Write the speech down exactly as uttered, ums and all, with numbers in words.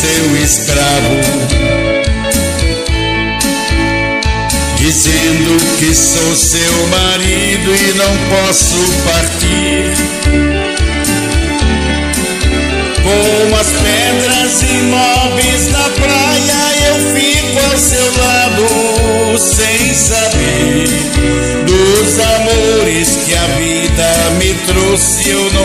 seu escravo, dizendo que sou seu marido e não posso partir. Como as pedras imóveis na praia, eu fico ao seu lado, sem saber dos amores que a vida me trouxe. Eu não